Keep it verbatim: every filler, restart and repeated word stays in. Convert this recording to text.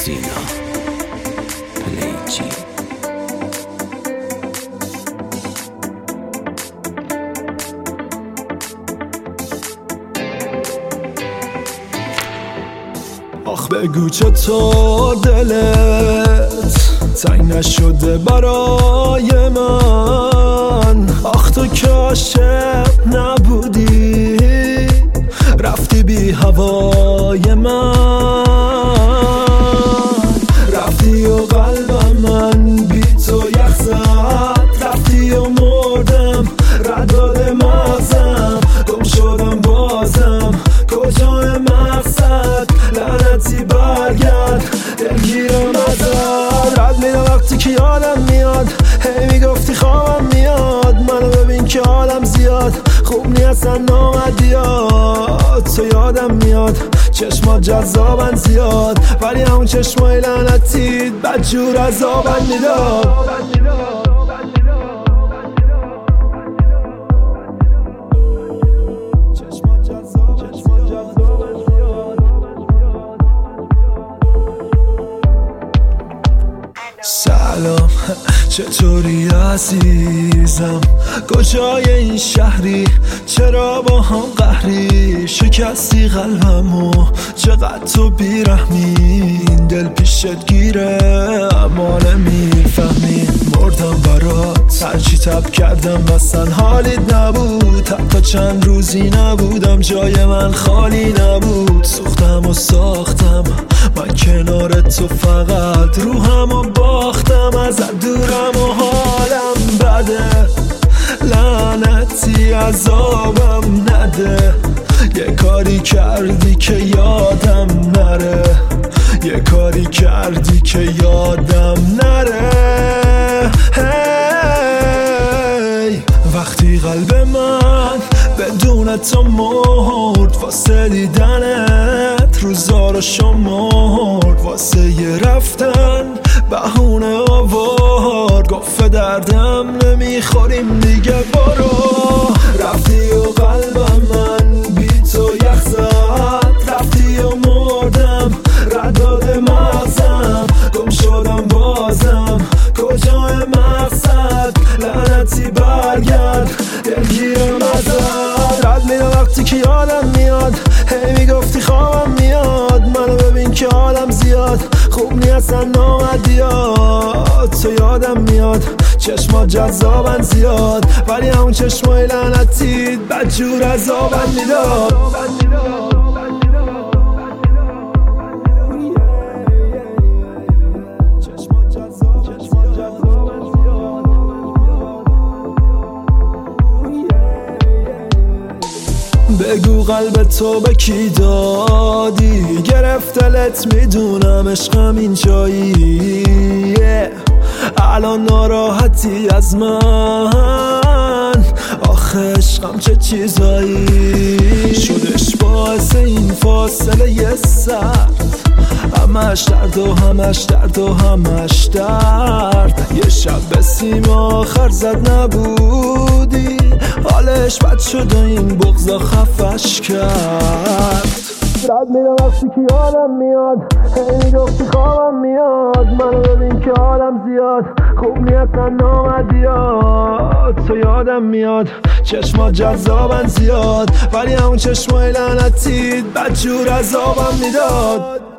سینا پلیجی. آخ بگو چطور دلت تنگ نشده برای من؟ آخ تو که عاشق نبودی رفتی بی هوای من، رفتی و قلبم من بی تو یخ زد، رفتی و مردم رد داده مغزم، گم شدم بازم کجای مقصد، لعنتی برگرد دلگیرم ازت. رد میدم وقتی که یادم میاد، هی میگفتی خوابم میاد، منو ببین که حالم زیاد خوب نیستن نامدی یاد. تو یادم میاد چشمات جذابن زیاد، ولی همون چشمای لعنتیت بدجور عذابم میداد. سلام چطوری عزیزم، کجای این شهری، چرا با هم قهری، شکستی قلبمو چقدر تو بیرحمی، این دل پیشت گیره اما نمیفهمی، مردم برات هرچی تب کردم بسن حالیت نبود، حتی چند روزی نبودم جای من خالی نبود، سوختم و ساختم من کنار تو، فقط روحم و باختم ازت دورم و حالم بده، لعنتی عذابم نده، یه کاری کردی که یادم نره، یه کاری کردی که یادم نره. هی وقتی قلب من بدون تو مرد، واسه دیدنت روزا رو شمرد، واسه یه رفتن بهونه آورد، گفت دردم نمیخوریم دیگه برو. رفتی و قلبم من بی تو یخ زد، رفتی و مردم رد داده مغزم، گم شدم بازم کجای مقصد، لعنتی برگرد دلگیرم ازت. رد میدم وقتی که یادم میاد، هی میگفتی خوابم میاد، منو ببین که حالم زیاد خوب نیستن نامدی یاد. تو یادم میاد چشمات جذابن زیاد، ولی همون چشمای لعنتیت بدجور عذابم میداد. بگو قلب تو به کی دادی، گرفتلت میدونم عشقم اینجاییه، الان ناراحتی از من، آخه عشقم چه چیزایی شدش باعث این فاصله یه سرد، همش درد و همش درد و همش درد، یه شب به سیم آخر زد نبودی، حالش بد شد و این بغضا خفش کرد. رد میدم وقتی که یادم میاد، هی میگفتی خوابم میاد، منو ببین که حالم زیاد خوب نیستن نامدی یاد. تو یادم میاد چشمات جذابن زیاد، ولی همون چشمای لعنتیت بدجور عذابم میداد.